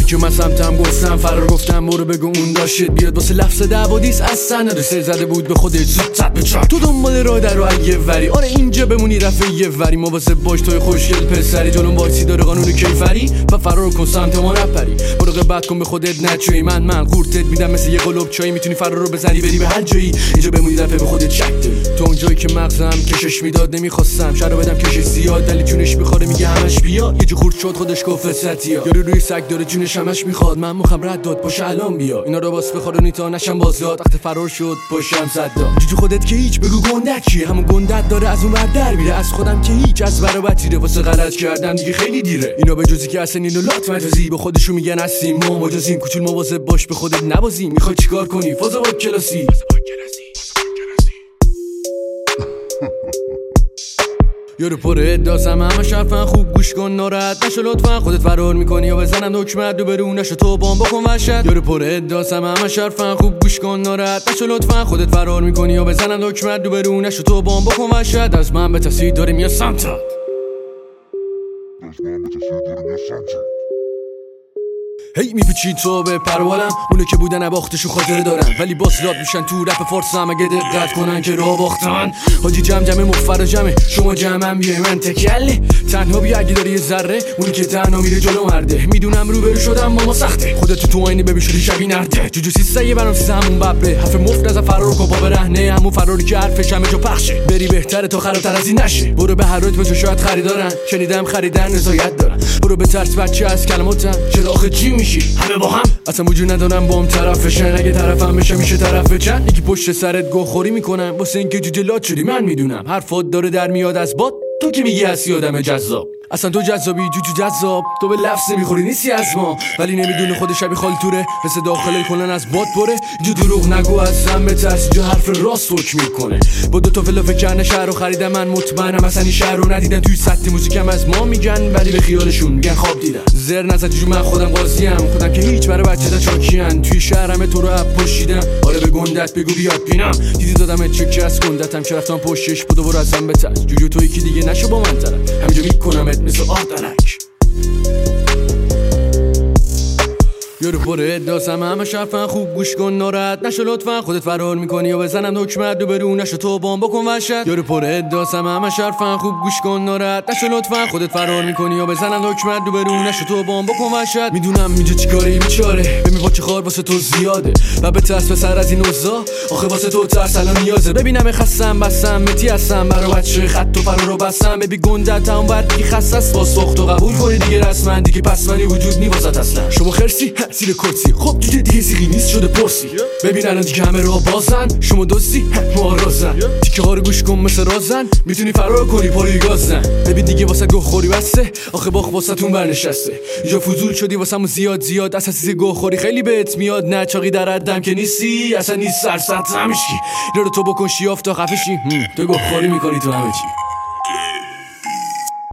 که من سمتم گفتم فرار گفتم برو بگو اون داشت بیاد واسه لفظ دعوادیس اصلا نداره سر زده بود به خودت زد به چاک تو دنبال راه در رو یه وری آره اینجا بمونی رفع یه وری مواظب باش توی خوشگل پسری جلوم واکسی داره قانون کیفری و فرار کن سمت ما نپری مراقبت کن به خودت نچوی من قورتت میدم مثل یه قلوب چای میتونی فرار رو بزنی بری به هر جایی اینجا بمونی رفع به خودت شک داری تو اون جایی که مغزم کشش میداد نمیخواستم شرا بدم کشش زیاد ولی جونش میخوره میگه همش بیا یه جو خورد شد خودش گفت ستیا یارو روی سگ داره جونش همش میخواد من مخم رد داد باشه الان بیا اینا رو باس بخورونی تا نشم بازداد وقت فرار شد باشم صدا جو خودت که هیچ بگو گندت چیه همون گندت داره از اون ور در میره از خودم که هیچ از برابتیره واسه غلط کردم دیگه خیلی دیره اینا به جزی که اصلا اینو لات مجازی به خودشون میگن هستیم ما مجازیم کوچول مواظب باش به خودت نبازی میخوای چیکار کنی فازا با کلاسی یارو پر ادعاسم همش حرفن خوب گوش کن ناراحت نشو لطفا خودت فرار میکنی یا بزنم دکمت رو برو نشو تو بام بکن وحشت یارو پر ادعاسم همش حرفن خوب گوش کن ناراحت نشو لطفا خودت فرار میکنی یا بزنم دکمت رو برو نشو تو بام بکن وحشت از من به تصدیق داریم یا سمتا هی میپیچید تو به پروالم اونه که بودن باختشو خاطره دارن ولی باز راد میشن تو رپ فارسم اگه دقت کنن که راه باختن حاجی جمع مفر جمعه شما جمعم بیای من تکله تنها بیا اگه داری یه ذره اونی که تنها میره جلو مرده میدونم روبرو شدم ماما سخته خودت تو آینه ببین شدی شبیه نرده جوجو سیسه برام سیسه همون ببه حرف مفت از فرار کن پا برهنه همون فراری که حرفش همه جا پخشه بری بهتره تا خرابتر از این نشه برو به هر روز بجو شاید خریدارن شنیدم خریدن رضایت دارن برو به ترس بچه از کلماتم چرا آخه چی میشی همه با هم اصلا وجود ندارم با هم طرفشن اگه طرفم بشه میشه طرف چند یکی پشت سرت گوخوری میکنن واسه اینکه جوجه لات شدی من میدونم حرفات داره در میاد از باد تو که میگی هستی آدم جذاب اصلا تو جذابی جوجو جذاب تو به لفظ میخوری نیستی از ما ولی نمیدونه خود شبی خال توره مثل داخل کلن از باد بره جو دروغ نگو از زن بترس جو حرف راست حکم میکنه با دو تا فلافل کنه شهر رو خریدم من مطمئنم اصلا این شهر رو ندیدن توی سطح موزیکم از ما میگن ولی به خیالشون میگن خواب دیدن زر نزد جو من خودم قاضیم خودم که هیچ برای بچه تا چاکیان توی شهرم تو رو اپ پشیدم آره به گندت بگو بیاد بینم دیدی دادم چکی از گندتم که رفتم پشتش بود و برو ازم بترس جوجو تو یکی دیگه نشو با من طرف همینجا میکنمت مثل آردنک یارو پر ادعاسم همش حرفن خوب گوش کن ناراحت نشو لطفا خودت فرار میکنی یا بزنم دکمت رو برو نشو تو بام بکن وحشت یارو پر ادعاسم همش حرفن خوب گوش کن ناراحت نشو لطفا خودت فرار میکنی یا بزنم دکمت رو برو نشو تو بام بکن وحشت میدونم اینجا چیکاری بیچاره ببین پاچه خار واسه تو زیاده و به ترس پسر از این اوضاع آخه واسه تو ترس الان نیازه ببینم خستم بسم متی هستم برا بچه خط و فرار رو بسم ببین گندت هم وردی خصص با سخت و قبول کنی دیگه رسما دیگه پس منی وجود نی واسط اصلا شما خرسی زیر کرسی خب جوجه دیگه سیغی نیست شده پرسی ببین الان دیگه همه راه بازن شما دوستی ما رازن تیکه ها رو گوش کن مثل رازن میتونی فرار کنی پاروی گازن ببین دیگه واسه گوه خوری بسته آخه باخ واسه تون برنشسته اینجا فضول شدی واسه مو زیاد اساسی گوه خوری خیلی بهت میاد نه چاقی در حدم که نیستی اصلا نیست سرسط همشکی رو تو بکن شیاف تا خفشی تو گوه خوری میکنی تو همه چی